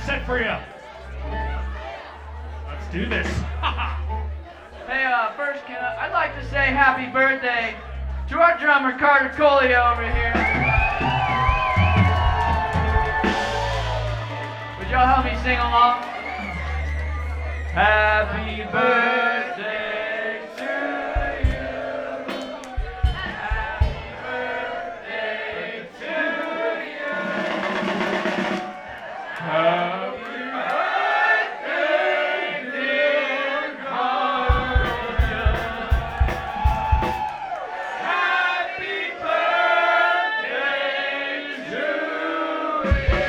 set for you. Let's do this. Hey, first, I'd like to say happy birthday to our drummer, Carter Coley, over here. Would y'all help me sing along? Happy birthday to you. Happy birthday to you. Happy birthday, dear Carter. Happy birthday to you.